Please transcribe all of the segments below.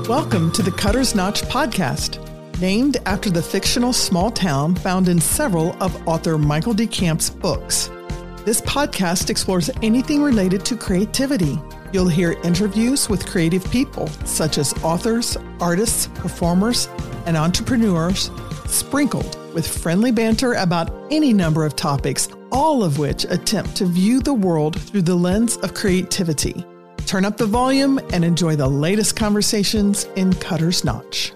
Welcome to the Cutter's Notch podcast, named after the fictional small town found in several of author Michael D. Camp's books. This podcast explores anything related to creativity. You'll hear interviews with creative people, such as authors, artists, performers, and entrepreneurs, sprinkled with friendly banter about any number of topics, all of which attempt to view the world through the lens of creativity. Turn up the volume and enjoy the latest conversations in Cutter's Notch.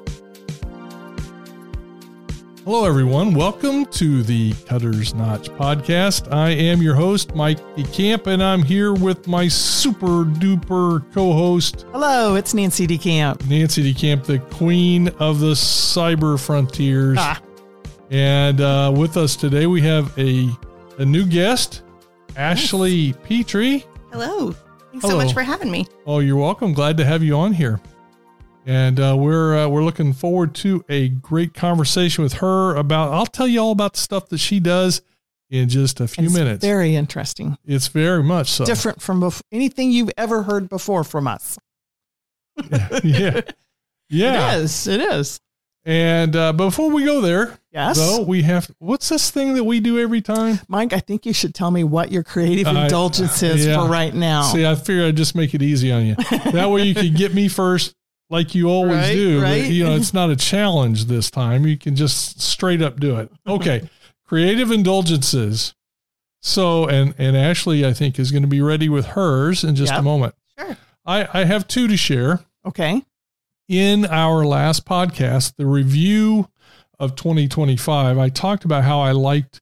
Hello, everyone. Welcome to the Cutter's Notch podcast. I am your host, Mike D. Camp, and I'm here with my super duper co-host. Hello, it's Nancy D. Camp. Nancy D. Camp, the queen of the cyber frontiers. And with us today, we have a new guest, Ashley Petrie. Hello. Thanks so much for having me. Oh, you're welcome. Glad to have you on here. And we're looking forward to a great conversation with her about, I'll tell you all about the stuff that she does in just a few minutes. Very interesting. It's very much so. Different from anything you've ever heard before from us. Yeah. It is. And before we go there, yes, though, we have, what's this thing that we do every time? Mike, I think you should tell me what your creative indulgence is for right now. See, I figured I'd just make it easy on you. That way you can get me first like you always do. Right. But, it's not a challenge this time. You can just straight up do it. Okay. Creative indulgences. So, and Ashley, I think, is going to be ready with hers in just a moment. Sure. I have two to share. Okay. In our last podcast, the review of 2025, I talked about how I liked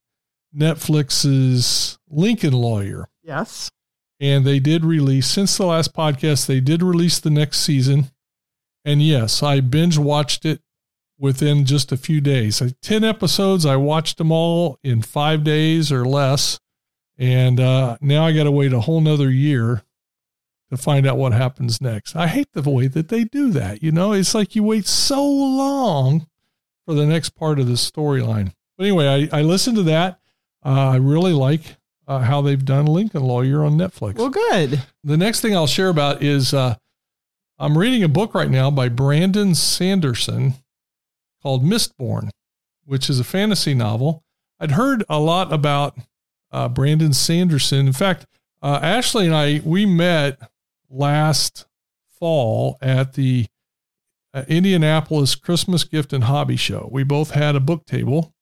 Netflix's Lincoln Lawyer. Yes. And they did release, since the last podcast, they did release the next season. And yes, I binge watched it within just a few days. 10 episodes, I watched them all in 5 days or less. And now I got to wait a whole nother year to find out what happens next. I hate the way that they do that. It's like you wait so long for the next part of the storyline. But anyway, I listened to that. I really like how they've done Lincoln Lawyer on Netflix. Well, good. The next thing I'll share about is I'm reading a book right now by Brandon Sanderson called Mistborn, which is a fantasy novel. I'd heard a lot about Brandon Sanderson. In fact, Ashley and we met last fall at the Indianapolis Christmas Gift and Hobby Show. We both had a book table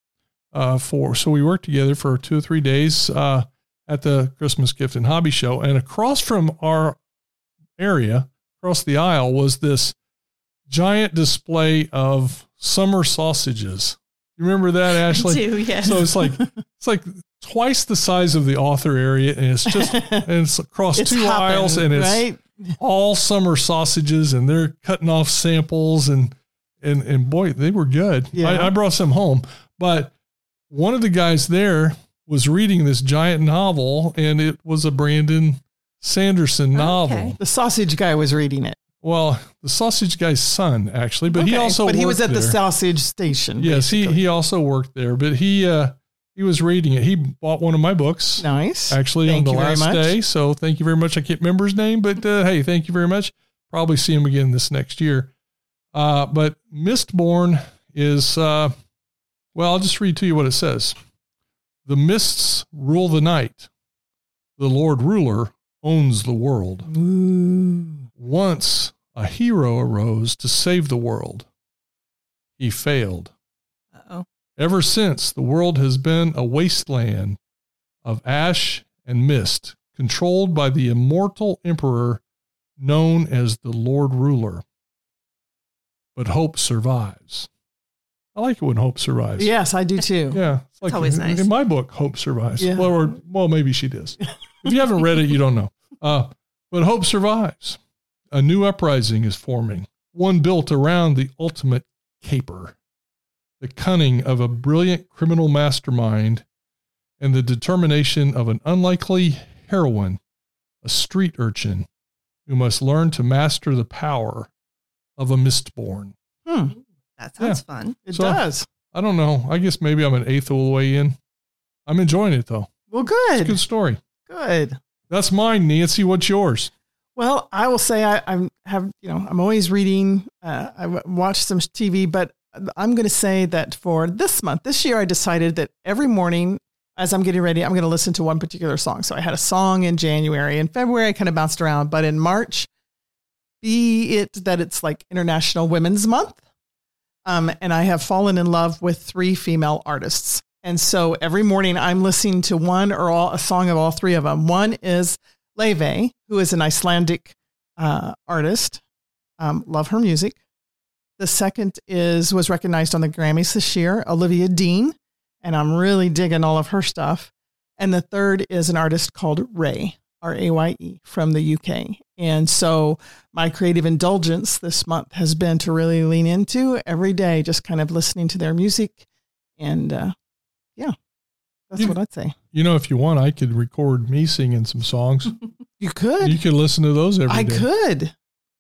so we worked together for 2 or 3 days at the Christmas Gift and Hobby Show. And across from our area, across the aisle, was this giant display of summer sausages. You remember that, Ashley? I do, yes. So it's like twice the size of the author area, and it's across two aisles, and it's all summer sausages, and they're cutting off samples, and boy, they were good. Yeah. I brought some home, but one of the guys there was reading this giant novel, and it was a Brandon Sanderson novel. Okay. The sausage guy was reading it. Well, the sausage guy's son, actually, but he also he was at there. The sausage station. Yes, he also worked there, but he was reading it. He bought one of my books. Nice. Actually, on the last day. So thank you very much. I can't remember his name, but hey, thank you very much. Probably see him again this next year. But Mistborn is, I'll just read to you what it says. The mists rule the night. The Lord Ruler owns the world. Ooh. Once a hero arose to save the world. He failed. Uh-oh. Ever since, the world has been a wasteland of ash and mist, controlled by the immortal emperor known as the Lord Ruler. But hope survives. I like it when hope survives. Yes, I do too. Yeah. It's like always nice. In my book, hope survives. Yeah. Well, maybe she does. If you haven't read it, you don't know. But hope survives. A new uprising is forming, one built around the ultimate caper, the cunning of a brilliant criminal mastermind, and the determination of an unlikely heroine, a street urchin, who must learn to master the power of a Mistborn. That sounds fun. It does. I don't know. I guess maybe I'm an eighth of the way in. I'm enjoying it, though. Well, good. It's a good story. Good. That's mine, Nancy. What's yours? Well, I will say I'm always reading. I watch some TV, but I'm going to say that for this year, I decided that every morning as I'm getting ready, I'm going to listen to one particular song. So I had a song in January. In February, I kind of bounced around, but in March, be it that it's like International Women's Month. And I have fallen in love with 3 female artists. And so every morning I'm listening to one or a song of all 3 of them. One is Laufey, who is an Icelandic artist. Love her music. The second was recognized on the Grammys this year, Olivia Dean, and I'm really digging all of her stuff. And the third is an artist called Raye, Raye, from the UK. And so my creative indulgence this month has been to really lean into every day, just kind of listening to their music. And that's what I'd say. If you want, I could record me singing some songs. You could. You could listen to those every day. I could.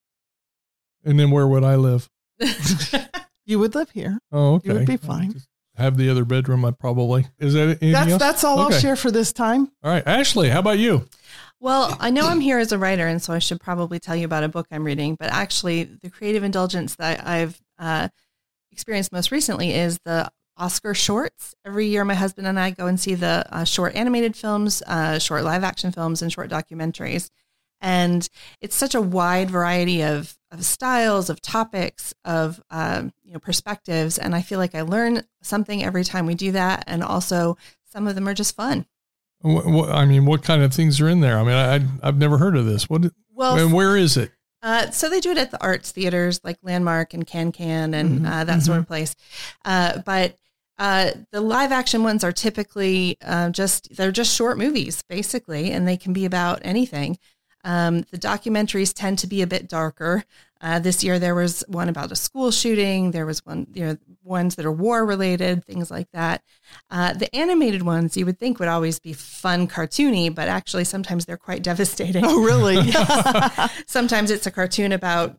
And then where would I live? You would live here. Oh, okay. You would be fine. Have the other bedroom, I probably. Is that anything else? That's all Okay. I'll share for this time. All right. Ashley, how about you? Well, I know I'm here as a writer, and so I should probably tell you about a book I'm reading. But actually, the creative indulgence that I've experienced most recently is the Oscar shorts. Every year, my husband and I go and see the short animated films, short live action films, and short documentaries. And it's such a wide variety of styles, of topics, of perspectives. And I feel like I learn something every time we do that. And also, some of them are just fun. What kind of things are in there? I've never heard of this. And where is it? So they do it at the arts theaters like Landmark and Can and that sort of place. But the live action ones are typically they're just short movies, basically, and they can be about anything. The documentaries tend to be a bit darker. This year there was one about a school shooting. There was ones that are war related, things like that. The animated ones you would think would always be fun, cartoony, but actually sometimes they're quite devastating. Oh, really? Sometimes it's a cartoon about,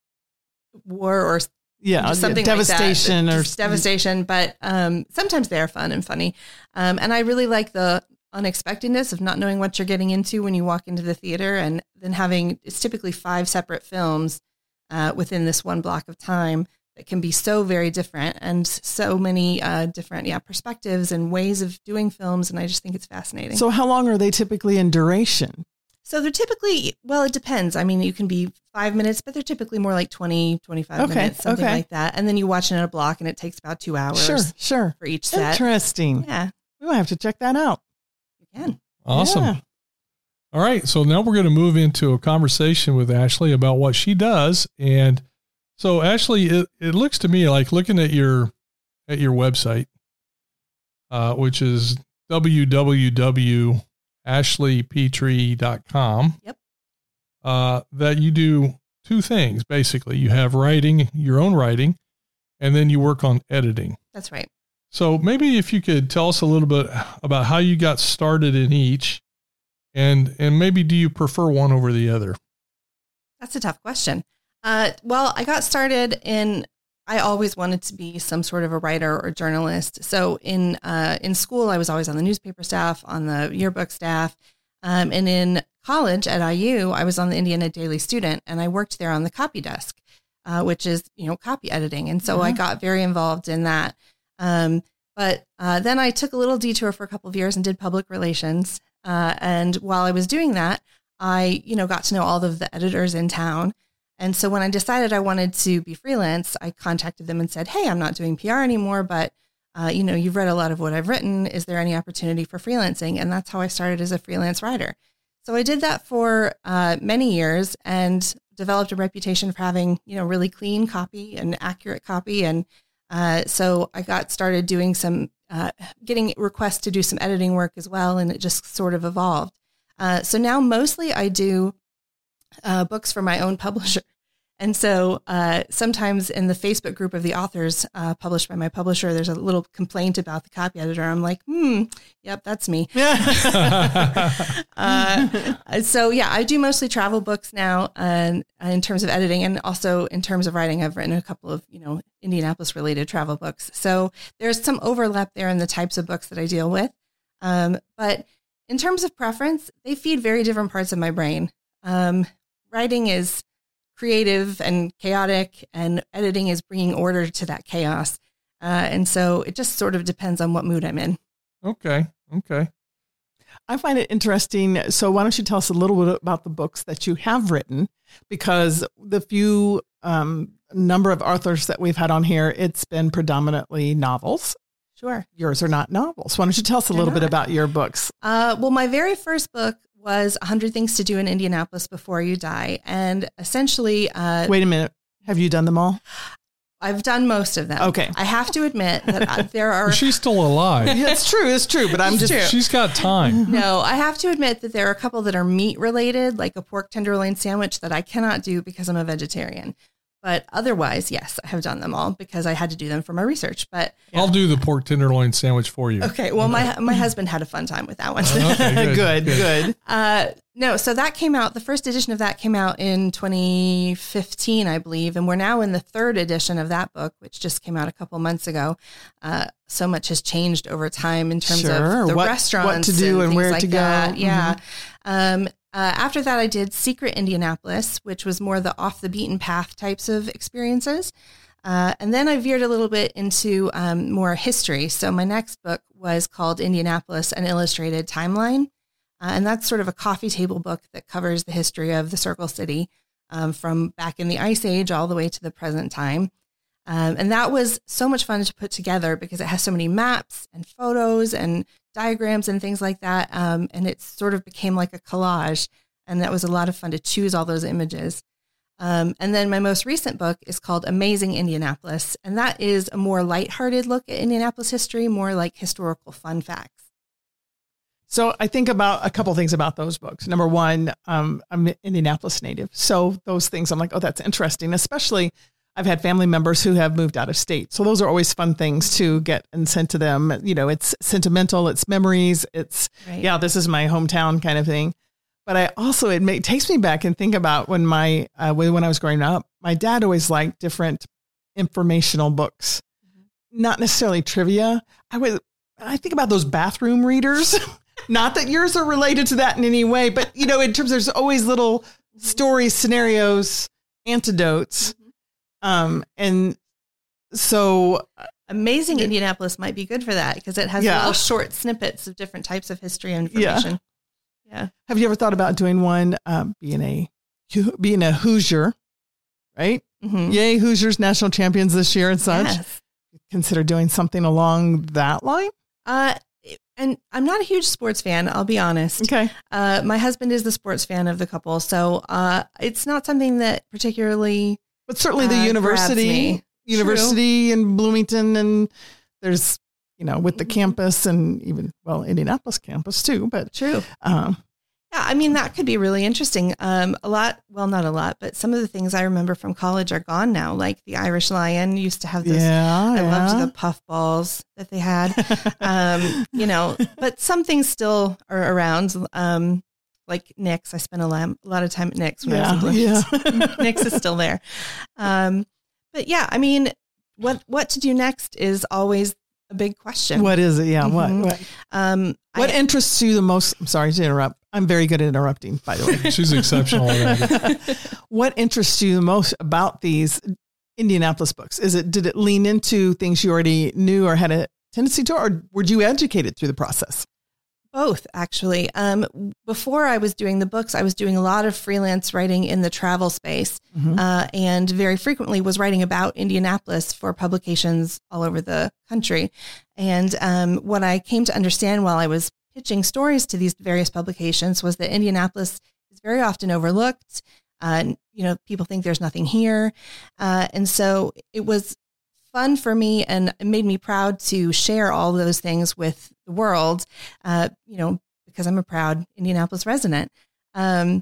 war or something devastation like that. Just devastation. But sometimes they're fun and funny. And I really like the unexpectedness of not knowing what you're getting into when you walk into the theater, and then it's typically 5 separate films within this one block of time that can be so very different and so many different perspectives and ways of doing films. And I just think it's fascinating. So how long are they typically in duration? So they're typically, it depends. You can be 5 minutes, but they're typically more like 20, 25 minutes, something like that. And then you watch it in a block and it takes about 2 hours sure. for each set. Interesting. Yeah. We might have to check that out. You can. Awesome. Yeah. All right. So now we're going to move into a conversation with Ashley about what she does. And so Ashley, it looks to me like looking at your website, which is www.ashleypetrie.com. Yep. That you do 2 things. Basically, you have writing, your own writing, and then you work on editing. That's right. So maybe if you could tell us a little bit about how you got started in each, and maybe do you prefer one over the other? That's a tough question. Well, I got started I always wanted to be some sort of a writer or journalist. So in school, I was always on the newspaper staff, on the yearbook staff. And in college at IU, I was on the Indiana Daily Student, and I worked there on the copy desk, which is, copy editing. And so I got very involved in that. But then I took a little detour for a couple of years and did public relations. And while I was doing that, I, got to know all of the editors in town. And so when I decided I wanted to be freelance, I contacted them and said, hey, I'm not doing PR anymore, but, you've read a lot of what I've written. Is there any opportunity for freelancing? And that's how I started as a freelance writer. So I did that for many years and developed a reputation for having, really clean copy and accurate copy. And so I got started doing getting requests to do some editing work as well. And it just sort of evolved. So now mostly I do books for my own publisher. And so sometimes in the Facebook group of the authors published by my publisher, there's a little complaint about the copy editor. I'm like, yep, that's me. So yeah, I do mostly travel books now in terms of editing, and also in terms of writing. I've written a couple of, Indianapolis related travel books. So there's some overlap there in the types of books that I deal with. But in terms of preference, they feed very different parts of my brain. writing is creative and chaotic, and editing is bringing order to that chaos. And so it just sort of depends on what mood I'm in. Okay. I find it interesting. So why don't you tell us a little bit about the books that you have written? Because the few number of authors that we've had on here, it's been predominantly novels. Sure. Yours are not novels. Why don't you tell us a little bit about your books? Well, my very first book was 100 Things to Do in Indianapolis Before You Die. And essentially... Wait a minute. Have you done them all? I've done most of them. Okay. I have to admit that there are... She's still alive. Yeah, it's true. But She's got time. No, I have to admit that there are a couple that are meat related, like a pork tenderloin sandwich that I cannot do because I'm a vegetarian. But otherwise, yes, I have done them all because I had to do them for my research. But I'll do the pork tenderloin sandwich for you. Okay. Well, my husband had a fun time with that one. Okay, good. No, so that came out, the first edition of that came out in 2015, I believe. And we're now in the third edition of that book, which just came out a couple months ago. So much has changed over time in terms of the restaurants, what to do and where like to go. That. Yeah. After that, I did Secret Indianapolis, which was more the off the beaten path types of experiences. And then I veered a little bit into more history. So my next book was called Indianapolis, An Illustrated Timeline. And that's sort of a coffee table book that covers the history of the Circle City from back in the Ice Age all the way to the present time. And that was so much fun to put together because it has so many maps and photos and diagrams and things like that. And it sort of became like a collage. And that was a lot of fun to choose all those images. And then my most recent book is called Amazing Indianapolis. And that is a more lighthearted look at Indianapolis history, more like historical fun facts. So I think about a couple of things about those books. Number one, I'm an Indianapolis native. So those things I'm like, oh, that's interesting. Especially I've had family members who have moved out of state. So those are always fun things to get and send to them. You know, it's sentimental, it's memories, it's, yeah, this is my hometown kind of thing. But I also, it takes me back and think about when when I was growing up, my dad always liked different informational books, not necessarily trivia. I think about those bathroom readers. Not that yours are related to that in any way, but, you know, in terms, there's always little stories, scenarios, antidotes. And so Amazing Indianapolis might be good for that because it has little short snippets of different types of history and information. Yeah. Have you ever thought about doing one, being a Hoosier, right? Mm-hmm. Yay, Hoosiers national champions this year and such. Yes. Consider doing something along that line? And I'm not a huge sports fan, I'll be honest. Okay. My husband is the sports fan of the couple, so it's not something that particularly. But certainly the university in Bloomington, and there's, you know, with the campus and even, Indianapolis campus too, but true. Yeah, I mean, that could be really interesting. Not a lot, but some of the things I remember from college are gone now. Like the Irish Lion used to have this. I loved the puff balls that they had. You know, but some things still are around. Like Nick's. I spent a lot of time at Nick's when I was in Bloomington. Nick's is still there. But yeah, I mean, what to do next is always a big question. What is it? Yeah. Mm-hmm. What interests you the most? I'm sorry to interrupt. I'm very good at interrupting, by the way. She's exceptional at it. What interests you the most about these Indianapolis books? Did it lean into things you already knew or had a tendency to, or were you educated through the process? Both, actually. Before I was doing the books, I was doing a lot of freelance writing in the travel space, and very frequently was writing about Indianapolis for publications all over the country. And what I came to understand while I was pitching stories to these various publications was that Indianapolis is very often overlooked. You know, people think there's nothing here. And so it was fun for me, and it made me proud to share all those things with the world, you know, because I'm a proud Indianapolis resident. But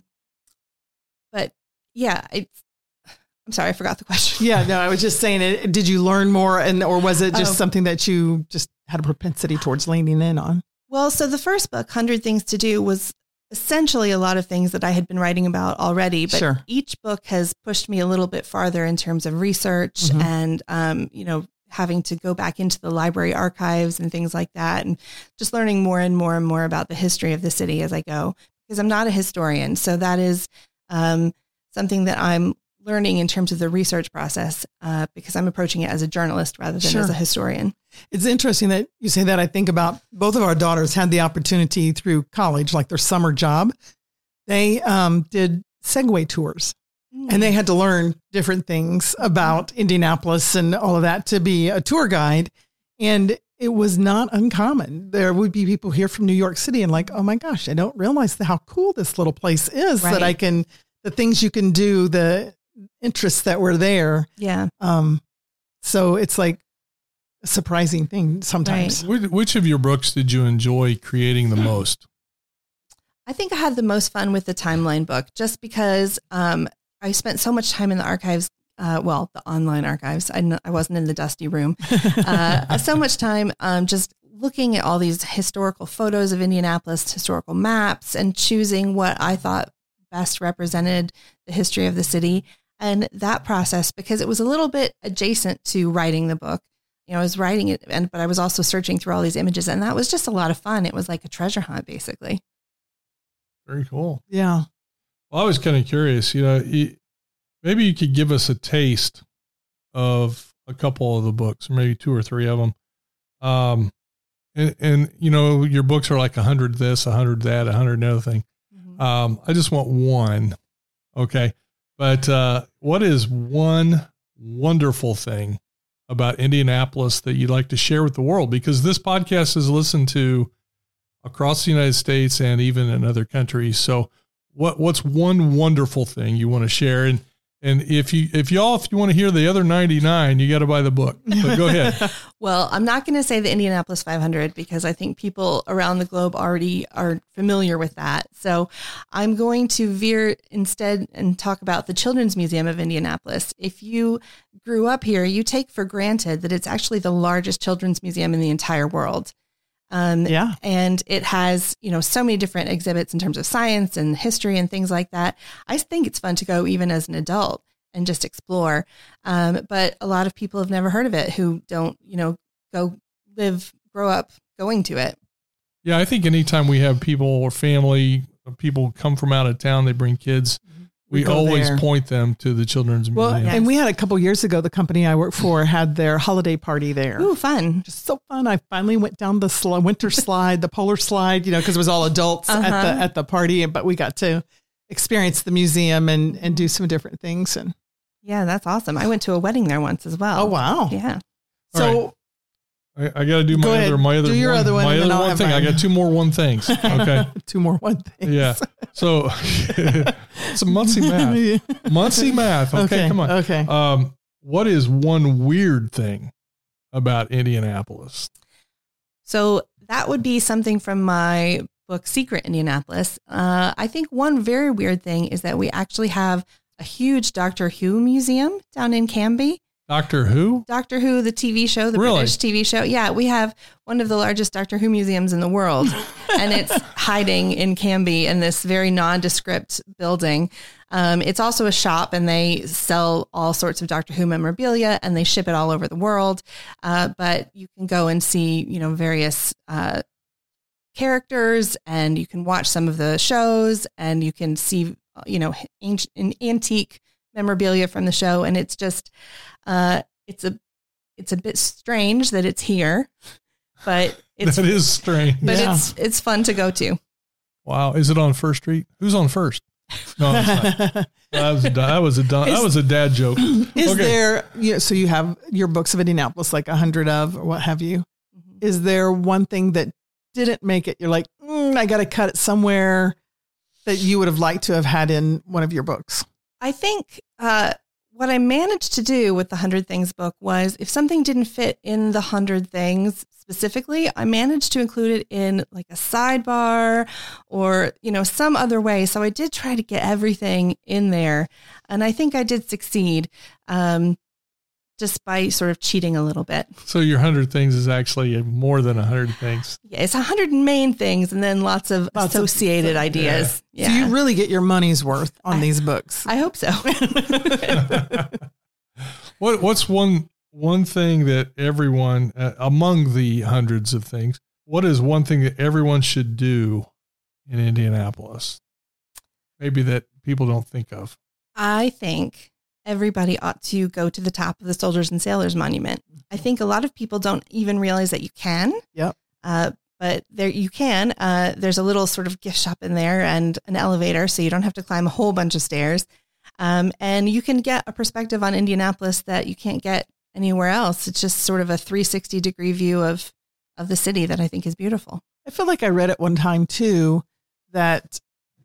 yeah, I'm sorry, I forgot the question. Yeah, no, I was just saying, did you learn more, or was it just something that you just had a propensity towards leaning in on? Well, so the first book, 100 Things to Do, was essentially a lot of things that I had been writing about already, but each book has pushed me a little bit farther in terms of research and, you know, having to go back into the library archives and things like that, and just learning more and more and more about the history of the city as I go, because I'm not a historian. So that is something that I'm learning in terms of the research process because I'm approaching it as a journalist rather than as a historian. It's interesting that you say that. I think about both of our daughters had the opportunity through college, like their summer job. They did Segway tours. And they had to learn different things about Indianapolis and all of that to be a tour guide. And it was not uncommon. There would be people here from New York City and like, oh my gosh, I don't realize how cool this little place is that I can, the things you can do, the interests that were there. Yeah. So it's like a surprising thing sometimes. Right. Which of your books did you enjoy creating the most? I think I had the most fun with the timeline book just because I spent so much time in the archives, the online archives. I wasn't in the dusty room. So much time just looking at all these historical photos of Indianapolis, historical maps, and choosing what I thought best represented the history of the city. And that process, because it was a little bit adjacent to writing the book, I was writing it, but I was also searching through all these images, and that was just a lot of fun. It was like a treasure hunt, basically. Very cool. Yeah. Well, I was kind of curious, maybe you could give us a taste of a couple of the books, maybe 2 or 3 of them. And your books are like 100 this, 100 that, 100 another thing. Mm-hmm. I just want one. Okay. But, what is one wonderful thing about Indianapolis that you'd like to share with the world? Because this podcast is listened to across the United States and even in other countries. So what's one wonderful thing you want to share? And if you want to hear the other 99, you got to buy the book. But go ahead. Well, I'm not going to say the Indianapolis 500 because I think people around the globe already are familiar with that. So I'm going to veer instead and talk about the Children's Museum of Indianapolis. If you grew up here, you take for granted that it's actually the largest children's museum in the entire world. And it has, so many different exhibits in terms of science and history and things like that. I think it's fun to go even as an adult and just explore. But a lot of people have never heard of it who don't, grow up going to it. Yeah. I think anytime we have people or family, people come from out of town, they bring kids. We always point them to the Children's Museum. Well, and we had a couple years ago, the company I work for had their holiday party there. Ooh, fun. Just so fun. I finally went down the winter slide, the polar slide, because it was all adults at the party, but we got to experience the museum and do some different things. And yeah, that's awesome. I went to a wedding there once as well. Oh, wow. Yeah. So I got to do my other do your other one. My other one thing. I got 2 more one things. Okay. 2 more one things. Yeah. So it's a Muncie math. Muncie math. Okay, come on. Okay. What is one weird thing about Indianapolis? So that would be something from my book, Secret Indianapolis. I think one very weird thing is that we actually have a huge Doctor Who museum down in Canby. Doctor Who? Doctor Who, the TV show, the British TV show. Yeah, we have one of the largest Doctor Who museums in the world, and it's hiding in Canby in this very nondescript building. It's also a shop, and they sell all sorts of Doctor Who memorabilia, and they ship it all over the world. But you can go and see, various characters, and you can watch some of the shows, and you can see, ancient antique memorabilia from the show, and it's just it's a bit strange that it's here, but that is strange. But it's fun to go to. Wow, is it on First Street? Who's on First? No, it's not. That was a dad joke. Is there? So you have your books of Indianapolis, like 100 of, or what have you? Mm-hmm. Is there one thing that didn't make it? You're like, I got to cut it somewhere that you would have liked to have had in one of your books. I think what I managed to do with the 100 Things book was if something didn't fit in the 100 Things specifically, I managed to include it in like a sidebar or, some other way. So I did try to get everything in there. And I think I did succeed just by sort of cheating a little bit. So your 100 Things is actually more than 100 things. Yeah, it's 100 main things and then lots of associated ideas. Yeah. So you really get your money's worth on these books. I hope so. What's one thing that everyone, among the hundreds of things, what is one thing that everyone should do in Indianapolis? Maybe that people don't think of. I think everybody ought to go to the top of the Soldiers and Sailors Monument. I think a lot of people don't even realize that you can. Yep. But there you can. There's a little sort of gift shop in there and an elevator, so you don't have to climb a whole bunch of stairs. And you can get a perspective on Indianapolis that you can't get anywhere else. It's just sort of a 360-degree view of the city that I think is beautiful. I feel like I read at one time too that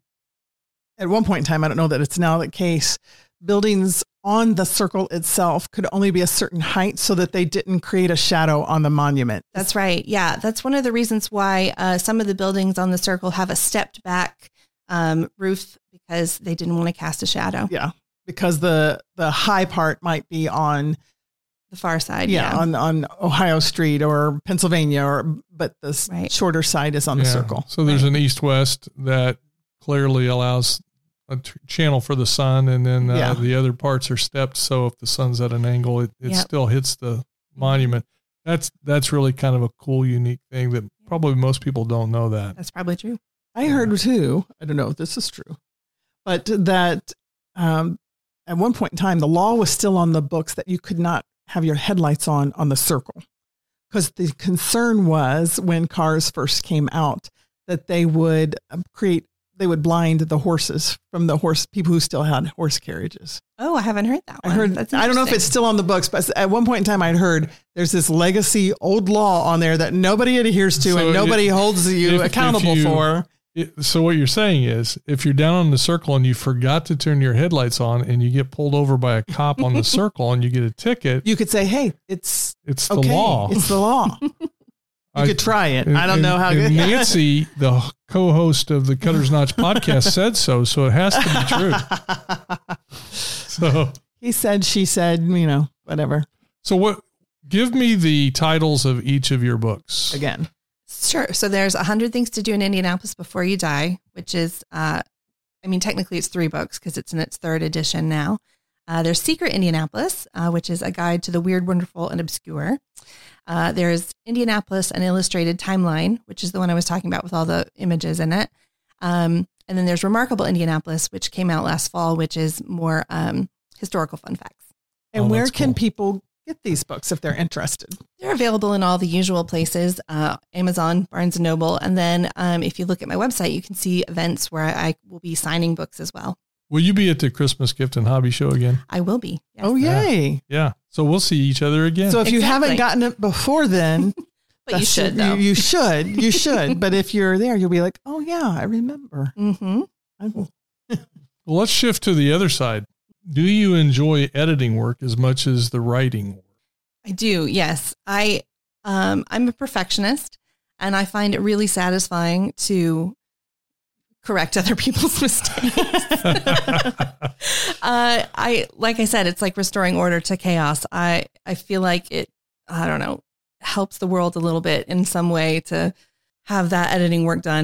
at one point in time, I don't know that it's now the case, buildings on the circle itself could only be a certain height so that they didn't create a shadow on the monument. That's right. Yeah, that's one of the reasons why some of the buildings on the circle have a stepped back roof, because they didn't want to cast a shadow. Yeah, because the high part might be on the far side. Yeah, on Ohio Street or Pennsylvania, but the shorter side is on the circle. So there's an east-west that clearly allows a channel for the sun, and then the other parts are stepped. So if the sun's at an angle, it still hits the monument. That's really kind of a cool, unique thing that probably most people don't know that. That's probably true. I heard too, I don't know if this is true, but that at one point in time, the law was still on the books that you could not have your headlights on the circle, because the concern was when cars first came out that they would blind the horses from people who still had horse carriages. Oh, I haven't heard that one. I don't know if it's still on the books, but at one point in time I'd heard there's this legacy old law on there that nobody adheres to and nobody holds you accountable for. So what you're saying is, if you're down on the circle and you forgot to turn your headlights on and you get pulled over by a cop on the circle and you get a ticket, you could say, hey, it's the law. It's the law. You could try it. I don't know how good. Nancy, the co-host of the Cutter's Notch podcast, said so it has to be true. So he said, she said, whatever. So give me the titles of each of your books again. Sure. So there's 100 Things to Do in Indianapolis Before You Die, which is, technically it's 3 books because it's in its 3rd edition now. There's Secret Indianapolis, which is a guide to the weird, wonderful, and obscure. There's Indianapolis, an illustrated timeline, which is the one I was talking about with all the images in it. And then there's Remarkable Indianapolis, which came out last fall, which is more historical fun facts. And where can people get these books if they're interested? They're available in all the usual places, Amazon, Barnes & Noble. And then if you look at my website, you can see events where I will be signing books as well. Will you be at the Christmas Gift and Hobby Show again? I will be. Yes. Oh, yay. Yeah. So we'll see each other again. So if you haven't gotten it before then, but you should, though. You should. But if you're there, you'll be like, oh, yeah, I remember. Mm-hmm. Well, let's shift to the other side. Do you enjoy editing work as much as the writing work? I do. Yes. I'm a perfectionist, and I find it really satisfying to correct other people's mistakes. Like I said, it's like restoring order to chaos. I feel like it, helps the world a little bit in some way to have that editing work done.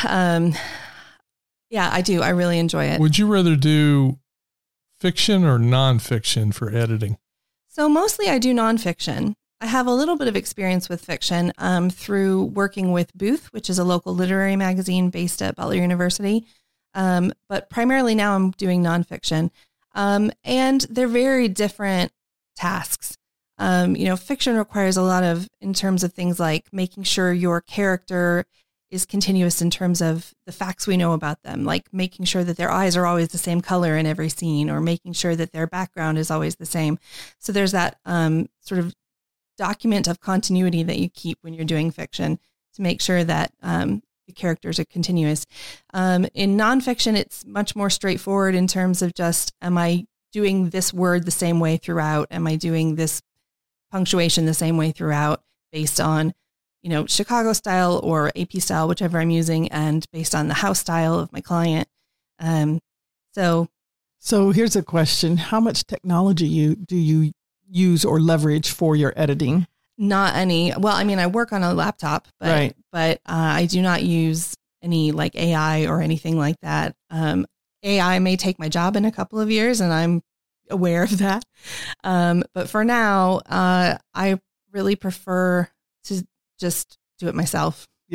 Yeah, I do. I really enjoy it. Would you rather do fiction or nonfiction for editing? So mostly I do nonfiction. I have a little bit of experience with fiction through working with Booth, which is a local literary magazine based at Butler University. But primarily now I'm doing nonfiction. And they're very different tasks. Fiction requires a lot in terms of things like making sure your character is continuous in terms of the facts we know about them, like making sure that their eyes are always the same color in every scene, or making sure that their background is always the same. So there's that sort of document of continuity that you keep when you're doing fiction to make sure that the characters are continuous. In nonfiction, it's much more straightforward in terms of just, am I doing this word the same way throughout? Am I doing this punctuation the same way throughout, based on Chicago style or AP style, whichever I'm using, and based on the house style of my client. So here's a question. How much technology do you use or leverage for your editing? Not any. Well, I work on a laptop, but I do not use any like AI or anything like that. AI may take my job in a couple of years, and I'm aware of that. But for now, I really prefer to just do it myself. Yeah.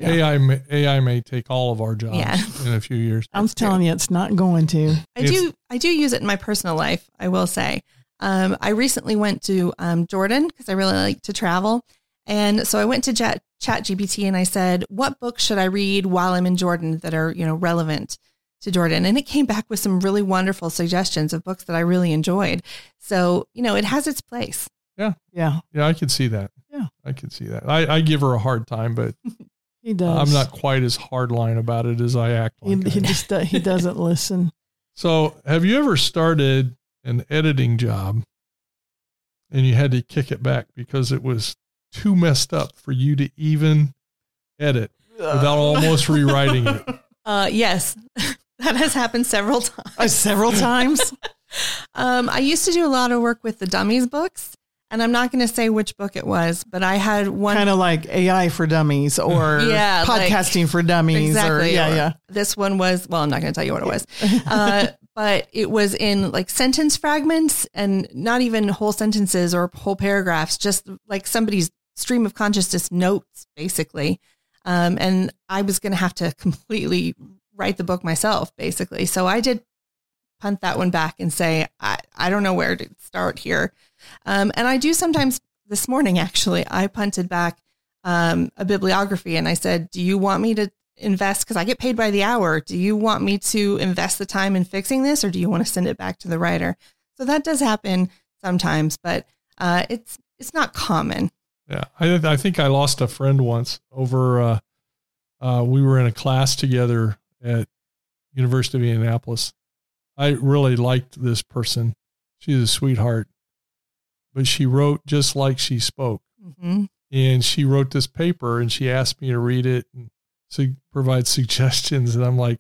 AI may take all of our jobs in a few years. I'm telling you, it's not going to. I do use it in my personal life, I will say. I recently went to Jordan because I really like to travel. And so I went to ChatGPT and I said, what books should I read while I'm in Jordan that are, relevant to Jordan? And it came back with some really wonderful suggestions of books that I really enjoyed. So, it has its place. Yeah. Yeah. Yeah. I could see that. Yeah. I could see that. I give her a hard time, but he does. I'm not quite as hardline about it as I act like. He doesn't listen. So have you ever started an editing job and you had to kick it back because it was too messed up for you to even edit without almost rewriting it? Yes, that has happened several times. Several times? I used to do a lot of work with the Dummies books, and I'm not going to say which book it was, but I had one kind of like AI for Dummies or podcasting for Dummies. Exactly. Or This one was, well, I'm not going to tell you what it was, but it was in like sentence fragments and not even whole sentences or whole paragraphs, just like somebody's stream of consciousness notes, basically. And I was going to have to completely write the book myself, basically. So I did punt that one back and say, I don't know where to start here. And I do sometimes. This morning, actually, I punted back a bibliography and I said, do you want me to invest? Because I get paid by the hour. Do you want me to invest the time in fixing this, or do you want to send it back to the writer? So that does happen sometimes, but it's not common. Yeah, I think I lost a friend once over. We were in a class together at University of Indianapolis. I really liked this person. She's a sweetheart, but she wrote just like she spoke. Mm-hmm. And she wrote this paper and she asked me to read it and provide suggestions. And I'm like,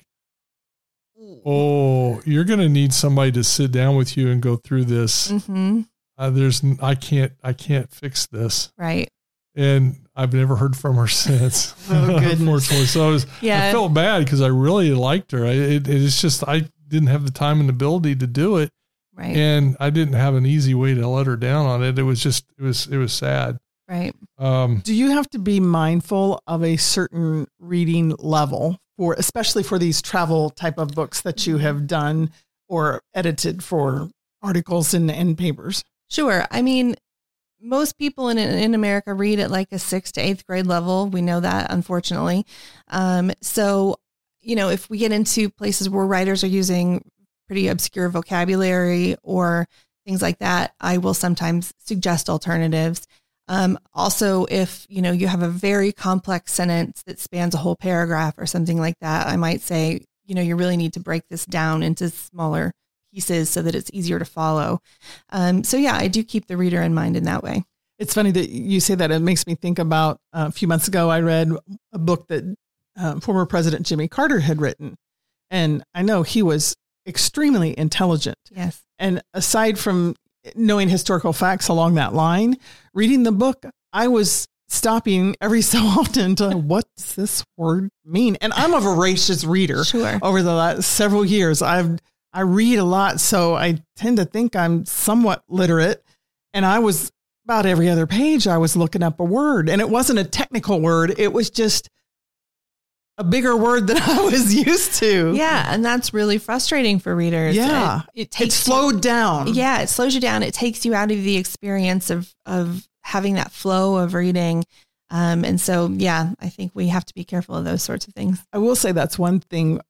oh, you're going to need somebody to sit down with you and go through this. Mm-hmm. I can't fix this. Right. And I've never heard from her since. Oh, unfortunately. So I felt bad because I really liked her. It's just, I didn't have the time and ability to do it. Right. And I didn't have an easy way to let her down on it. It was sad. Right. Do you have to be mindful of a certain reading level especially for these travel type of books that you have done or edited for articles and papers? Sure. I mean, most people in America read at like a 6th to 8th grade level. We know that, unfortunately. So, if we get into places where writers are using pretty obscure vocabulary or things like that, I will sometimes suggest alternatives. Also, if, you have a very complex sentence that spans a whole paragraph or something like that, I might say, you really need to break this down into smaller pieces so that it's easier to follow. So yeah, I do keep the reader in mind in that way. It's funny that you say that. It makes me think about a few months ago, I read a book that former President Jimmy Carter had written. And I know he was extremely intelligent. Yes. And aside from knowing historical facts along that line, reading the book, I was stopping every so often to, what does this word mean? And I'm a voracious reader. Sure. Over the last several years. I read a lot, so I tend to think I'm somewhat literate. And I was, about every other page, I was looking up a word. And it wasn't a technical word. It was just a bigger word than I was used to. Yeah. And that's really frustrating for readers. Yeah. It's slowed down. Yeah. It slows you down. It takes you out of the experience of having that flow of reading. And so, yeah, I think we have to be careful of those sorts of things. I will say that's one thing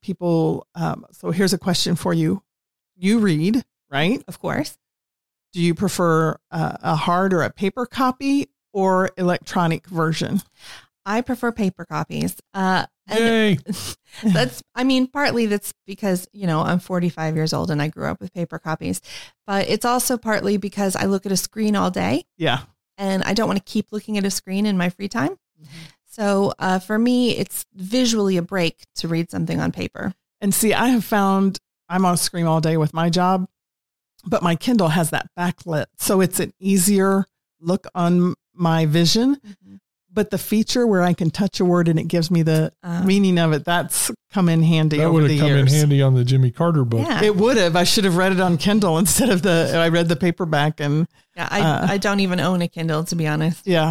so here's a question for you. You read, right? Of course. Do you prefer a hard or a paper copy or electronic version? I prefer paper copies. Yay. Partly that's because, I'm 45 years old and I grew up with paper copies, but it's also partly because I look at a screen all day. Yeah. And I don't want to keep looking at a screen in my free time. Mm-hmm. So for me, it's visually a break to read something on paper. And see, I have found I'm on a screen all day with my job, but my Kindle has that backlit. So it's an easier look on my vision. Mm-hmm. But the feature where I can touch a word and it gives me the meaning of it, that's come in handy over the years. That would have come in handy on the Jimmy Carter book. Yeah. It would have. I should have read it on Kindle instead of I read the paperback. And yeah, I don't even own a Kindle, to be honest. Yeah.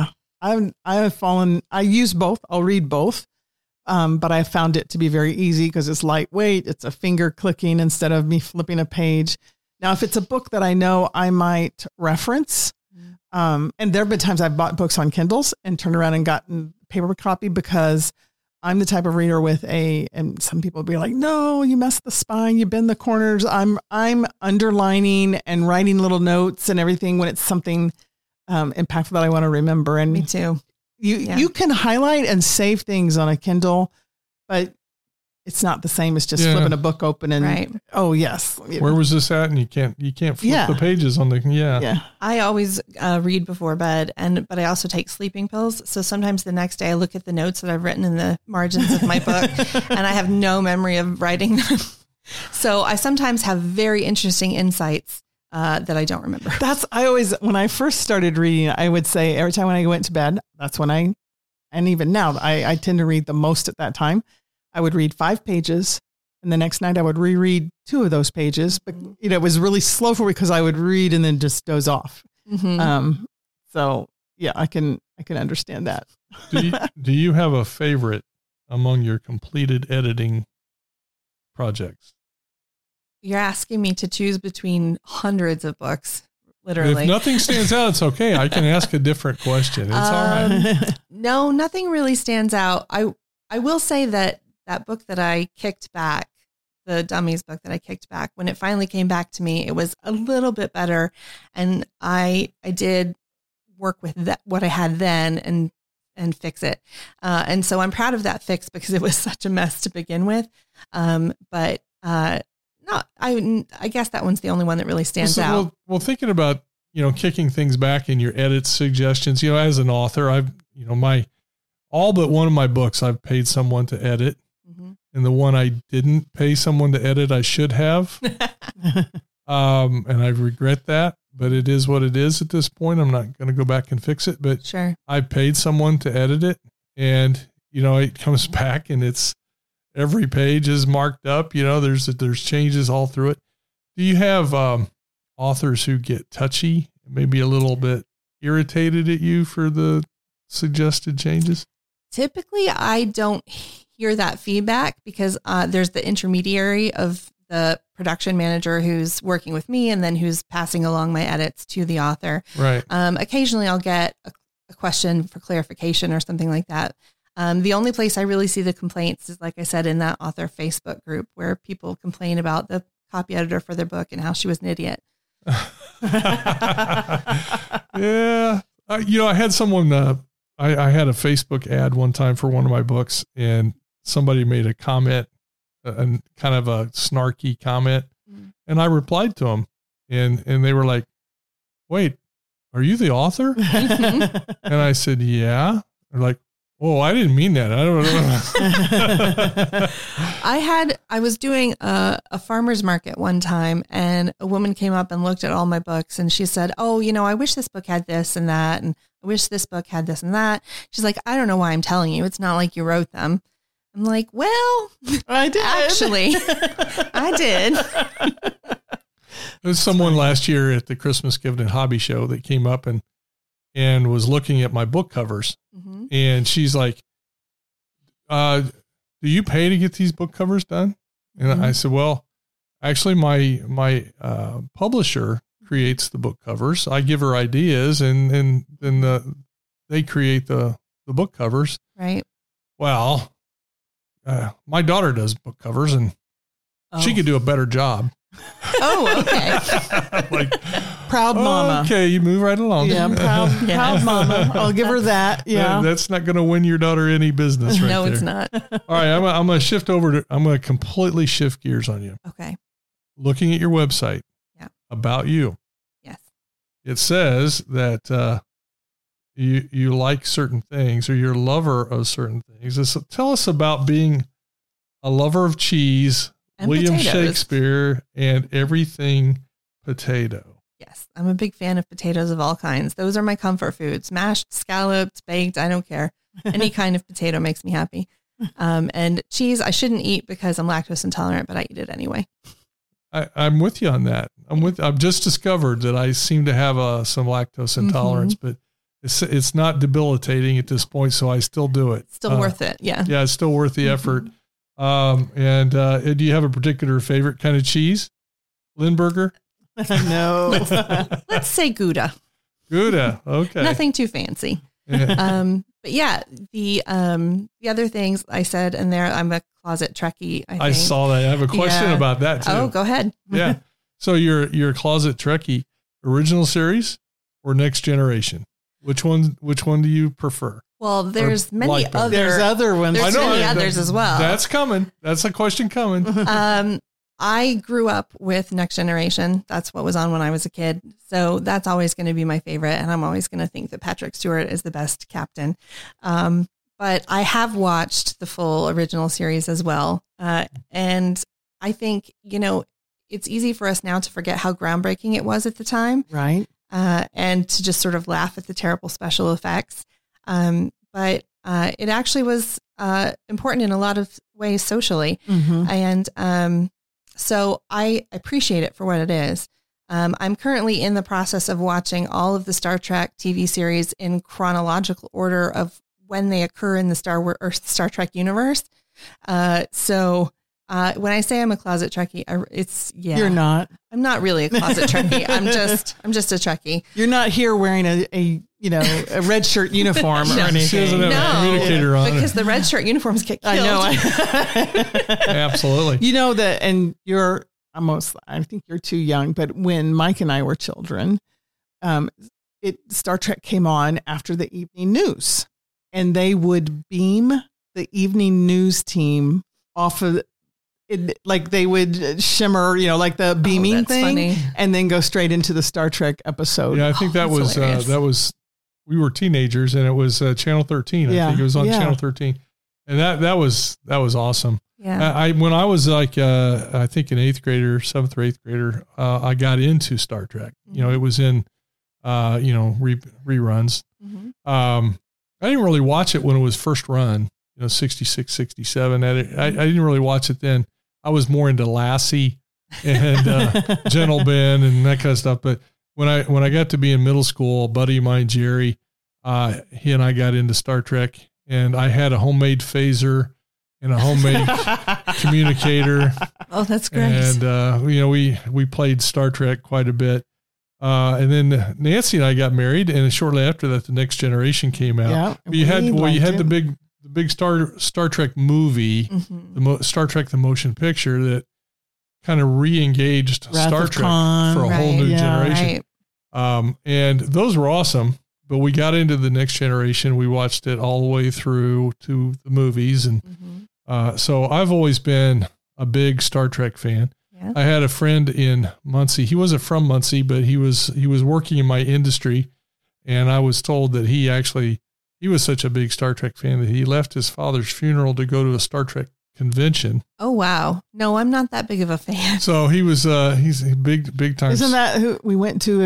I use both. I'll read both. But I found it to be very easy because it's lightweight. It's a finger clicking instead of me flipping a page. Now, if it's a book that I know I might reference, and there have been times I've bought books on Kindles and turned around and gotten paper copy because I'm the type of reader and some people will be like, no, you messed the spine, you bend the corners. I'm underlining and writing little notes and everything when it's something impactful that I want to remember. And me too. You can highlight and save things on a Kindle, but it's not the same as just flipping a book open and right. Oh yes. Where was this at? And you can't flip the pages on the Yeah. I always read before bed, but I also take sleeping pills. So sometimes the next day I look at the notes that I've written in the margins of my book and I have no memory of writing them. So I sometimes have very interesting insights that I don't remember. When I first started reading, I would say every time when I went to bed, that's when and even now I tend to read the most at that time. I would read 5 pages and the next night I would reread 2 of those pages, but it was really slow for me because I would read and then just doze off. Mm-hmm. So yeah, I can understand that. Do you have a favorite among your completed editing projects? You're asking me to choose between hundreds of books, literally. If nothing stands out, it's okay. I can ask a different question. It's all right. No, nothing really stands out. I will say that book that I kicked back, the Dummies book that I kicked back, when it finally came back to me, it was a little bit better. And I did work with what I had then and fix it. And so I'm proud of that fix because it was such a mess to begin with. But no, I guess that one's the only one that really stands out. Well, thinking about, kicking things back in your edit suggestions, as an author, all but one of my books, I've paid someone to edit. Mm-hmm. And the one I didn't pay someone to edit, I should have. And I regret that, but it is what it is at this point. I'm not going to go back and fix it, but sure. I paid someone to edit it and, it comes back and every page is marked up, there's changes all through it. Do you have, authors who get touchy, maybe a little bit irritated at you for the suggested changes? Typically, I don't hear that feedback because there's the intermediary of the production manager who's working with me and then who's passing along my edits to the author. Right. Occasionally, I'll get a question for clarification or something like that. The only place I really see the complaints is, like I said, in that author Facebook group where people complain about the copy editor for their book and how she was an idiot. Yeah. I had someone, I had a Facebook ad one time for one of my books and somebody made a comment, and kind of a snarky comment. And I replied to them and they were like, wait, are you the author? And I said, yeah. They're like, oh, I didn't mean that. I don't know. I was doing a farmer's market one time and a woman came up and looked at all my books and she said, oh, I wish this book had this and that. And I wish this book had this and that. She's like, I don't know why I'm telling you. It's not like you wrote them. I'm like, well, I did. Actually, I did. There was someone last year at the Christmas Gift and Hobby Show that came up and was looking at my book covers. Mm-hmm. And she's like, do you pay to get these book covers done? And I said, well, actually my publisher creates the book covers. I give her ideas and then they create the book covers. Right. Well, my daughter does book covers and she could do a better job. Oh, okay. Like, proud mama. Okay, you move right along. Yeah, proud mama. I'll give her that. Yeah. That's not going to win your daughter any business right No, there. it's not. All right, I'm going to shift over I'm going to completely shift gears on you. Okay. Looking at your website. Yeah. About you. Yes. It says that you like certain things or you're a lover of certain things. So tell us about being a lover of cheese, and William potatoes. Shakespeare, and everything potato. Yes, I'm a big fan of potatoes of all kinds. Those are my comfort foods. Mashed, scalloped, baked, I don't care. Any kind of potato makes me happy. And cheese, I shouldn't eat because I'm lactose intolerant, but I eat it anyway. I'm with you on that. I've just discovered that I seem to have some lactose intolerance, but it's not debilitating at this point, so I still do it. Still worth it. Yeah. Yeah, it's still worth the effort. And do you have a particular favorite kind of cheese? Lindberger? No. Let's say Gouda. Gouda. Okay. Nothing too fancy. Yeah. But yeah, the other things I said in there, I'm a closet Trekkie. I saw that. I have a question about that too. Oh, go ahead. Yeah. So you're a closet Trekkie. Original series or Next Generation? Which one do you prefer? Well, there's many like other. There's other ones. There's many others as well. That's coming. That's a question coming. I grew up with Next Generation. That's what was on when I was a kid. So that's always going to be my favorite. And I'm always going to think that Patrick Stewart is the best captain. But I have watched the full original series as well. And I think, it's easy for us now to forget how groundbreaking it was at the time. Right. And to just sort of laugh at the terrible special effects. But it actually was important in a lot of ways socially. And so I appreciate it for what it is. I'm currently in the process of watching all of the Star Trek TV series in chronological order of when they occur in the Star Trek universe. So when I say I'm a closet Trekkie, You're not. I'm not really a closet Trekkie. I'm just a Trekkie. You're not here wearing a red shirt uniform or anything. She doesn't have a communicator on because the red shirt uniforms get killed. I know. Absolutely. You know that, and I think you're too young, but when Mike and I were children, Star Trek came on after the evening news, and they would beam the evening news team off of it, like they would shimmer, like the beaming thing, funny. And then go straight into the Star Trek episode. Yeah, I think that was we were teenagers, and it was Channel 13. I think it was on Channel 13, and that was awesome. Yeah. When I was like I think an 7th or 8th grader, I got into Star Trek. Mm-hmm. It was in reruns. Mm-hmm. I didn't really watch it when it was first run. 66, 67. I didn't really watch it then. I was more into Lassie and Gentle Ben and that kind of stuff. But when I got to be in middle school, a buddy of mine, Jerry, he and I got into Star Trek, and I had a homemade phaser and a homemade communicator. Oh, that's great. And we played Star Trek quite a bit. And then Nancy and I got married, and shortly after that, the Next Generation came out. Yeah, you had the big Star Trek movie, Star Trek the Motion Picture, that kind of re-engaged Star Trek for a whole new generation. Right. And those were awesome. But we got into the Next Generation. We watched it all the way through to the movies, and so I've always been a big Star Trek fan. Yeah. I had a friend in Muncie. He wasn't from Muncie, but he was working in my industry, and I was told that he was such a big Star Trek fan that he left his father's funeral to go to a Star Trek convention. Oh, wow. No, I'm not that big of a fan. So he's a big time. Isn't that who we went to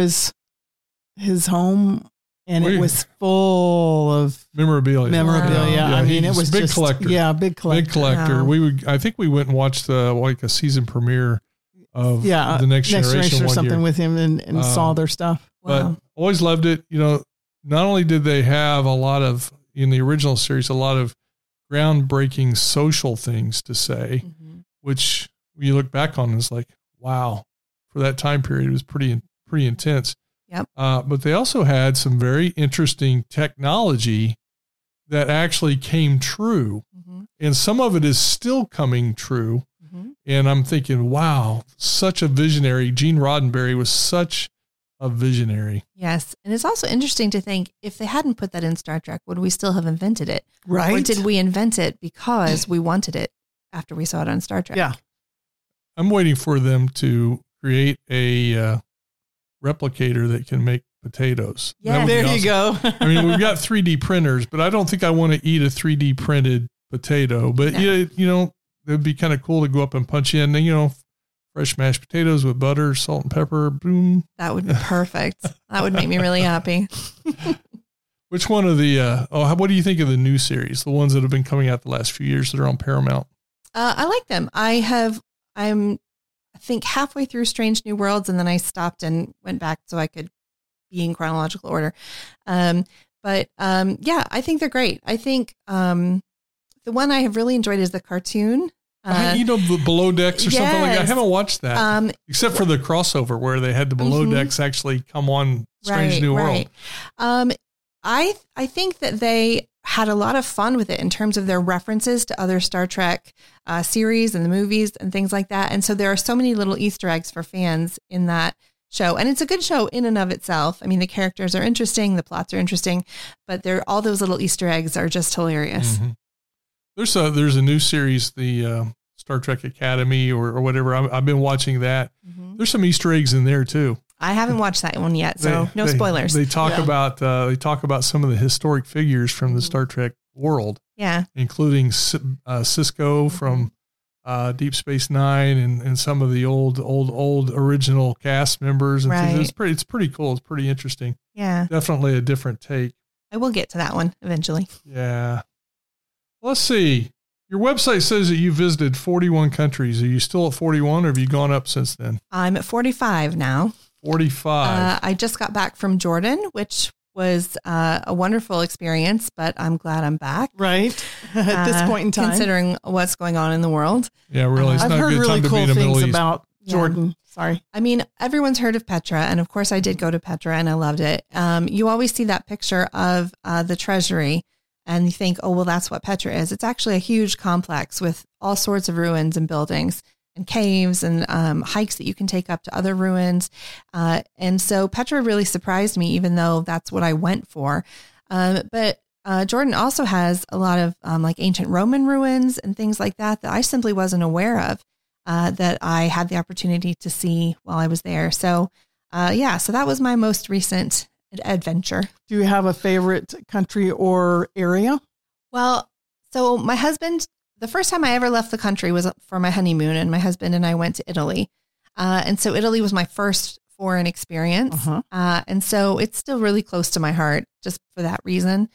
his home, and it was full of memorabilia. Wow. Yeah, I mean, it was big collector. Yeah, big collector. Big collector. Wow. I think we went and watched a season premiere of the Next Generation or something year with him and saw their stuff. Wow. But always loved it. Not only did they have in the original series, a lot of groundbreaking social things to say, which you look back on is like, wow, for that time period, it was pretty intense. Yep. But they also had some very interesting technology that actually came true. And some of it is still coming true. And I'm thinking, wow, such a visionary. Gene Roddenberry was such a visionary. Yes. And it's also interesting to think, if they hadn't put that in Star Trek, would we still have invented it? Right. Or did we invent it because we wanted it after we saw it on Star Trek? Yeah. I'm waiting for them to create a replicator that can make potatoes. Yeah, there you go. I mean, we've got 3D printers, but I don't think I want to eat a 3D printed potato. But, it'd be kind of cool to go up and punch in, fresh mashed potatoes with butter, salt, and pepper. Boom. That would be perfect. That would make me really happy. Which one of the, what do you think of the new series? The ones that have been coming out the last few years that are on Paramount? I like them. I'm I think halfway through Strange New Worlds, and then I stopped and went back so I could be in chronological order. But yeah, I think they're great. I think the one I have really enjoyed is the cartoon. The Below Decks or something like that. I haven't watched that, except for the crossover where they had the Below Decks actually come on Strange New World. I think that they had a lot of fun with it in terms of their references to other Star Trek series and the movies and things like that. And so there are so many little Easter eggs for fans in that show. And it's a good show in and of itself. I mean, the characters are interesting, the plots are interesting, but all those little Easter eggs are just hilarious. Mm-hmm. There's a new series, the Star Trek Academy or whatever. I've been watching that. Mm-hmm. There's some Easter eggs in there too. I haven't watched that one yet, so no spoilers. They talk about some of the historic figures from the Star Trek world. Yeah, including Sisko from Deep Space Nine and some of the old original cast members. And things. It's pretty cool. It's pretty interesting. Yeah, definitely a different take. I will get to that one eventually. Yeah. Let's see. Your website says that you visited 41 countries. Are you still at 41 or have you gone up since then? I'm at 45 now. 45. I just got back from Jordan, which was a wonderful experience, but I'm glad I'm back. Right. At this point in time. Considering what's going on in the world. Yeah, really. It's I've not heard a good really time to cool be in the Middle things East. about Jordan. Sorry. I mean, everyone's heard of Petra. And of course, I did go to Petra and I loved it. You always see that picture of the treasury and you think, oh, well, that's what Petra is. It's actually a huge complex with all sorts of ruins and buildings and caves and hikes that you can take up to other ruins. And so Petra really surprised me, even though that's what I went for. But Jordan also has a lot of like ancient Roman ruins and things like that I simply wasn't aware of that I had the opportunity to see while I was there. So so that was my most recent adventure. Do you have a favorite country or area? Well, so my husband, the first time I ever left the country was for my honeymoon, and my husband and I went to Italy. And so Italy was my first foreign experience. And so it's still really close to my heart just for that reason.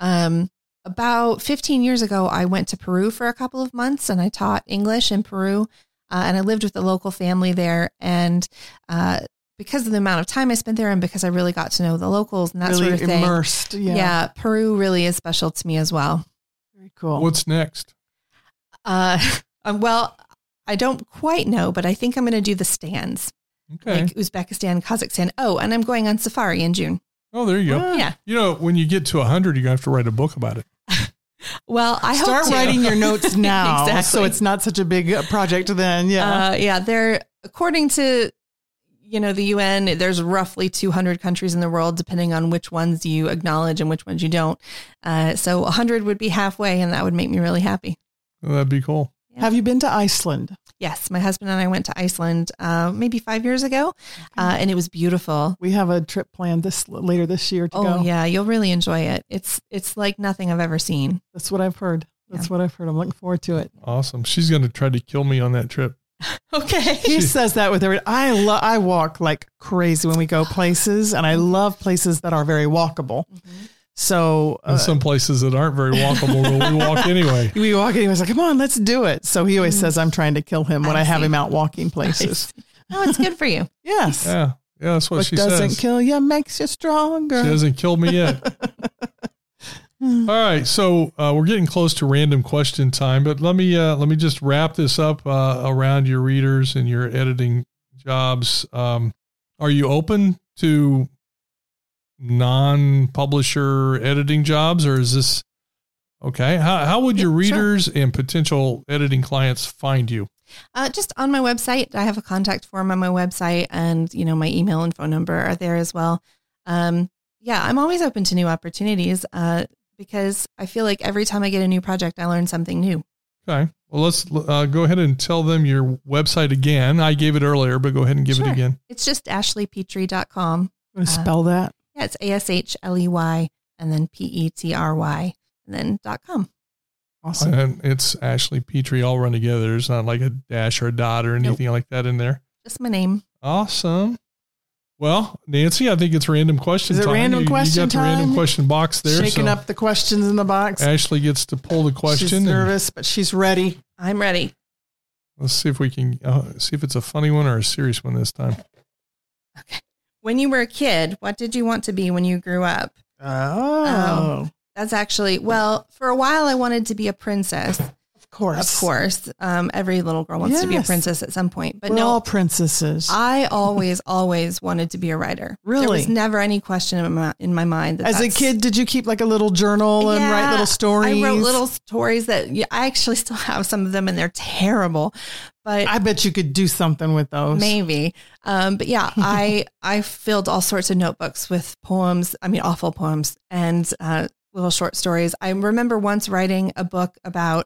About 15 years ago, I went to Peru for a couple of months and I taught English in Peru. And I lived with a local family there. And because of the amount of time I spent there and because I really got to know the locals and that really sort of thing. Immersed. Yeah. Peru really is special to me as well. Very cool. What's next? Well, I don't quite know, but I think I'm going to do the stands. Okay. Like Uzbekistan, Kazakhstan. Oh, and I'm going on safari in June. Oh, there you go. Yeah. You know, when you get to 100, you're going to have to write a book about it. Well, I hope Start writing your notes now. Exactly. So it's not such a big project then. Yeah. They're, according to, the UN, there's roughly 200 countries in the world, depending on which ones you acknowledge and which ones you don't. So 100 would be halfway, and that would make me really happy. Well, that'd be cool. Yeah. Have you been to Iceland? Yes. My husband and I went to Iceland maybe 5 years ago, and it was beautiful. We have a trip planned later this year to go. Oh, yeah. You'll really enjoy it. It's like nothing I've ever seen. That's what I've heard. That's what I've heard. I'm looking forward to it. Awesome. She's going to try to kill me on that trip. Okay. He says that with everything. I walk like crazy when we go places, and I love places that are very walkable. Mm-hmm. So and some places that aren't very walkable, but we walk anyway. We walk anyway. He's like, come on, let's do it. So he always says I'm trying to kill him when I have him out walking places. Oh, it's good for you. Yes. Yeah. Yeah, that's what she says. What doesn't kill you makes you stronger. She hasn't killed me yet. All right, so we're getting close to random question time, but let me just wrap this up around your readers and your editing jobs. Are you open to non-publisher editing jobs, or is this okay? How would your readers and potential editing clients find you? Just on my website. I have a contact form on my website, and my email and phone number are there as well. I'm always open to new opportunities. Because I feel like every time I get a new project, I learn something new. Okay. Well, let's go ahead and tell them your website again. I gave it earlier, but go ahead and give it again. It's just ashleypetry.com. Want to spell that? Yeah, it's ASHLEY and then PETRY and then .com. Awesome. And it's Ashley Petry all run together. There's not like a dash or a dot or anything like that in there. Just my name. Awesome. Well, Nancy, I think it's random question time. Is it random question time? You got the random question box there. Shaking up the questions in the box. Ashley gets to pull the question. She's nervous, but she's ready. I'm ready. Let's see if we can see if it's a funny one or a serious one this time. Okay. When you were a kid, what did you want to be when you grew up? Oh. That's actually, well, for a while I wanted to be a princess. Of course. Every little girl wants to be a princess at some point. But we're no, all princesses. I always wanted to be a writer. Really? There was never any question in my mind. As a kid, did you keep like a little journal and write little stories? I wrote little stories that I actually still have some of them, and they're terrible. But I bet you could do something with those. Maybe. But yeah, I filled all sorts of notebooks with poems. I mean, awful poems and little short stories. I remember once writing a book about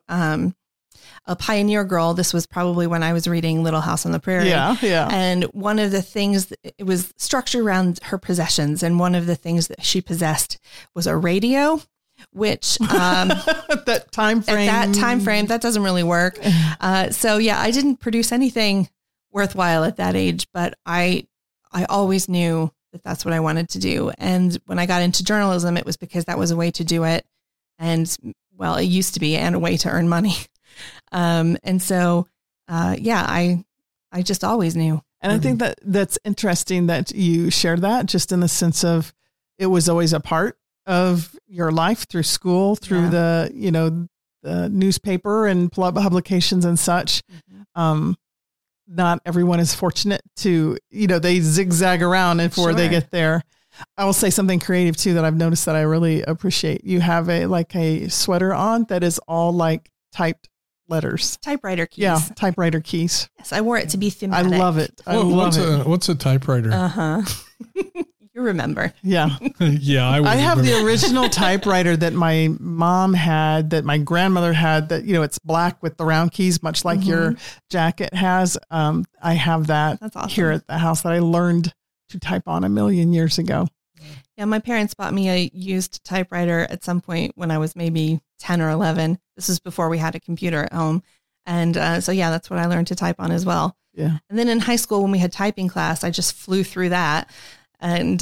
a pioneer girl. This was probably when I was reading Little House on the Prairie. Yeah. And one of the things, it was structured around her possessions. And one of the things that she possessed was a radio, which that time frame, that doesn't really work. So yeah, I didn't produce anything worthwhile at that age, but I always knew that that's what I wanted to do. And when I got into journalism, it was because that was a way to do it. And well, it used to be, and a way to earn money. And so, I just always knew. And I think that's interesting that you shared that, just in the sense of it was always a part of your life through school, through the newspaper and publications and such. Mm-hmm. Not everyone is fortunate to, they zigzag around before they get there. I will say something creative too that I've noticed that I really appreciate. You have a sweater on that is all like typed letters. Typewriter keys. Yeah, typewriter keys. Yes, I wore it to be thematic. I love it. I love it. What's a typewriter? Uh-huh. You remember. Yeah. Yeah, I have the original typewriter that my mom had, that my grandmother had, that, it's black with the round keys, much like your jacket has. I have that here at the house that I learned to type on a million years ago. Yeah, my parents bought me a used typewriter at some point when I was maybe 10 or 11. This was before we had a computer at home. And so, that's what I learned to type on as well. Yeah. And then in high school, when we had typing class, I just flew through that. And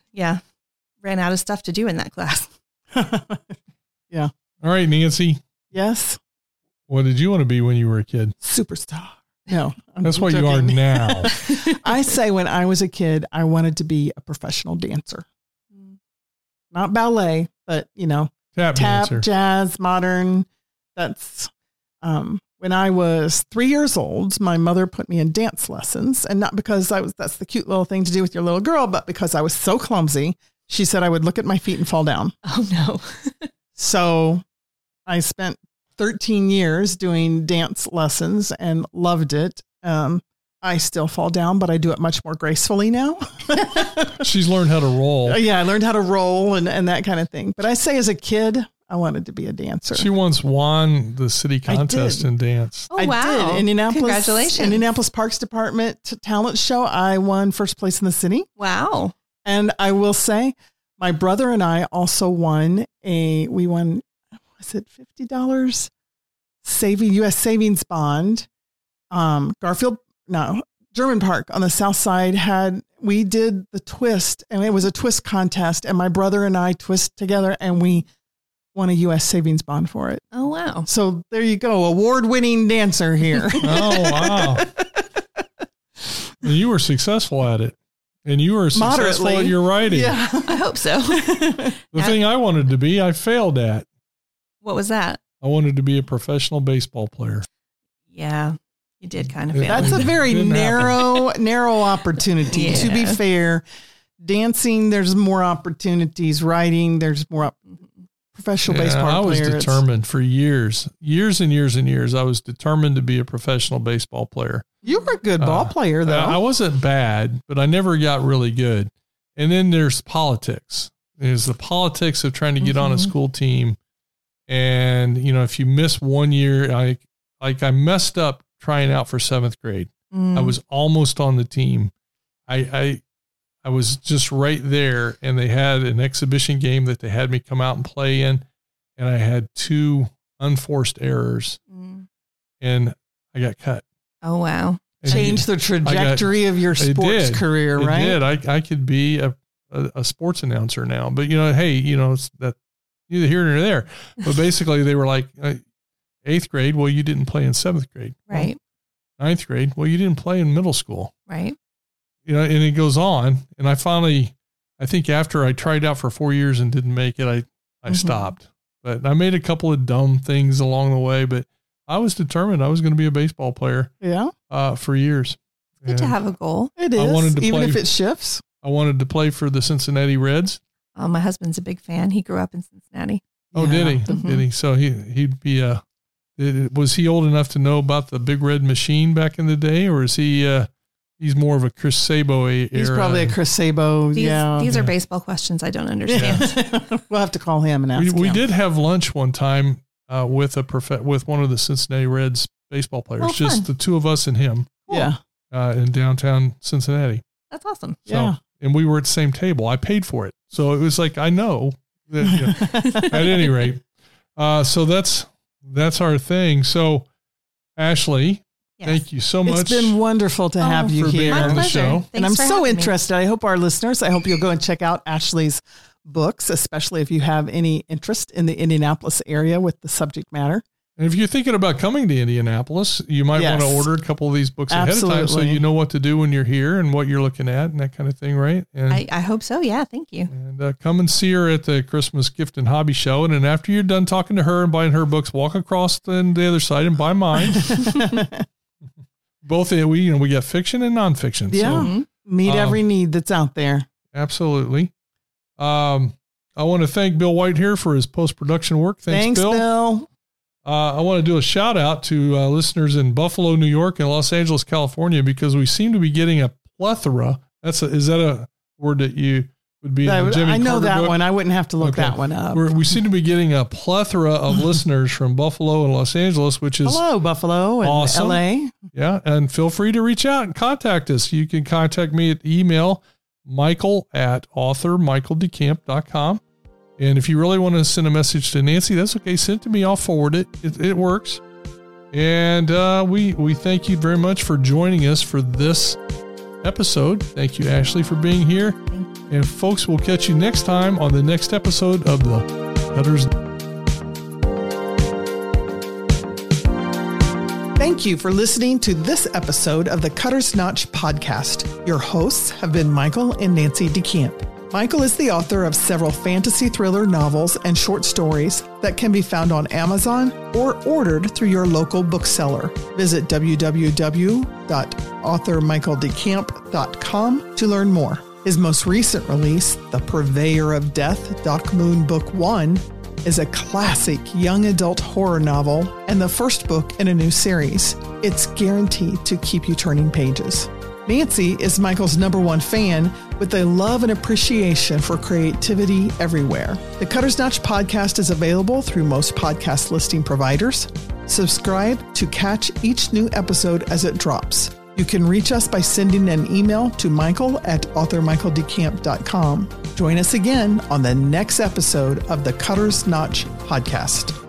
ran out of stuff to do in that class. Yeah. All right, Nancy. Yes. What did you want to be when you were a kid? Superstar. No. That's what you are now. I say when I was a kid, I wanted to be a professional dancer. Not ballet, but, tap dancer. Jazz, modern. That's when I was 3 years old, my mother put me in dance lessons, and not because that's the cute little thing to do with your little girl, but because I was so clumsy. She said I would look at my feet and fall down. Oh no. So I spent 13 years doing dance lessons and loved it. I still fall down, but I do it much more gracefully now. She's learned how to roll. Yeah, I learned how to roll and that kind of thing. But I say as a kid, I wanted to be a dancer. She once won the city contest in dance. Oh, wow. I did. Congratulations. Indianapolis Parks Department talent show. I won first place in the city. Wow. And I will say, my brother and I also won was it $50? U.S. savings bond. German Park on the south side we did the twist, and it was a twist contest, and my brother and I twist together, and we won a U.S. savings bond for it. Oh, wow. So there you go. Award-winning dancer here. Oh, wow. You were successful at it. And you were successful at your writing. Yeah, I hope so. The thing I wanted to be, I failed at. What was that? I wanted to be a professional baseball player. Yeah, you did kind of fail. That's a very narrow opportunity. Yeah. To be fair, dancing, there's more opportunities. Writing, there's more professional baseball players. I was determined for years and years. I was determined to be a professional baseball player. You were a good ball player, though. I wasn't bad, but I never got really good. And then there's politics. There's the politics of trying to get on a school team. And, if you miss 1 year, I messed up trying out for 7th grade. I was almost on the team. I was just right there, and they had an exhibition game that they had me come out and play in, and I had 2 unforced errors, and I got cut. Oh, wow. Changed the trajectory of your sports career, right? It did. I could be a sports announcer now, but hey, it's that neither here nor there. But basically they were like, 8th grade, well, you didn't play in 7th grade. Right. Well, 9th grade, well, you didn't play in middle school. Right. And it goes on. And I I think after I tried out for 4 years and didn't make it, I stopped. But I made a couple of dumb things along the way, but I was determined I was going to be a baseball player. Yeah. For years. Good to have a goal. It is. I wanted to even play, if it shifts. I wanted to play for the Cincinnati Reds. My husband's a big fan. He grew up in Cincinnati. Oh, did he? Did he? So he'd be was he old enough to know about the Big Red Machine back in the day, or is he? He's more of a Chris Sabo era. He's probably a Chris Sabo. These are baseball questions I don't understand. We'll have to call him and ask him. We did have lunch one time with one of the Cincinnati Reds baseball players, just the two of us and him. Cool. Yeah. In downtown Cincinnati. That's awesome. So, yeah. And we were at the same table. I paid for it. So it was like, I know that, at any rate. So that's our thing. So Ashley, thank you so much. It's been wonderful to have you here on the show. Thanks and I'm so interested. Me. I hope our listeners, I hope you'll go and check out Ashley's books, especially if you have any interest in the Indianapolis area with the subject matter. And if you're thinking about coming to Indianapolis, you might want to order a couple of these books ahead of time so you know what to do when you're here and what you're looking at and that kind of thing, right? And I hope so. Yeah, thank you. And come and see her at the Christmas Gift and Hobby Show. And then after you're done talking to her and buying her books, walk across the other side and buy mine. Both, we got fiction and nonfiction. Yeah, so, meet every need that's out there. Absolutely. I want to thank Bill White here for his post-production work. Thanks Bill. I want to do a shout out to listeners in Buffalo, New York, and Los Angeles, California, because we seem to be getting a plethora. Is that a word that you would be in the Jimmy I know Carter that book? one. I wouldn't have to look that one up. We seem to be getting a plethora of listeners from Buffalo and Los Angeles, which is hello, Buffalo and awesome. LA. Yeah, and feel free to reach out and contact us. You can contact me at email michael@authormichaeldecamp.com. And if you really want to send a message to Nancy, that's okay. Send it to me. I'll forward it. It works. And we thank you very much for joining us for this episode. Thank you, Ashley, for being here. And folks, we'll catch you next time on the next episode of the Cutter's. Thank you for listening to this episode of the Cutter's Notch podcast. Your hosts have been Michael and Nancy DeCamp. Michael is the author of several fantasy thriller novels and short stories that can be found on Amazon or ordered through your local bookseller. Visit www.authormichaeldecamp.com to learn more. His most recent release, The Purveyor of Death, Dark Moon Book 1, is a classic young adult horror novel and the first book in a new series. It's guaranteed to keep you turning pages. Nancy is Michael's #1 fan with a love and appreciation for creativity everywhere. The Cutter's Notch podcast is available through most podcast listing providers. Subscribe to catch each new episode as it drops. You can reach us by sending an email to michael@authormichaeldecamp.com. Join us again on the next episode of the Cutter's Notch podcast.